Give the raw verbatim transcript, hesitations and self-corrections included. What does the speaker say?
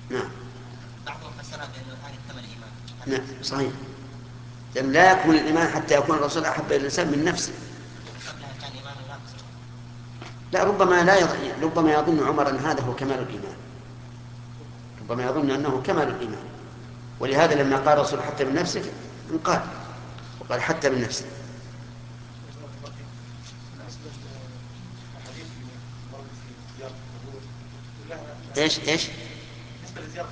نعم. بعضهم فسرها بأنه الآن اكتمل الإيمان. نعم صحيح، لأن لا يكمل الإيمان حتى يكون الرسول أحب إلى الإنسان من نفسه. قبلها كان إيمان ناقص. لا، ربما لا يظن ربما يظن عمر أن هذا هو كمال الإيمان، ربما يظن أنه كمال الإيمان، ولهذا لما قال الرسول حتى من نفسك انقاد، وقال حتى من نفسك. ايش ايش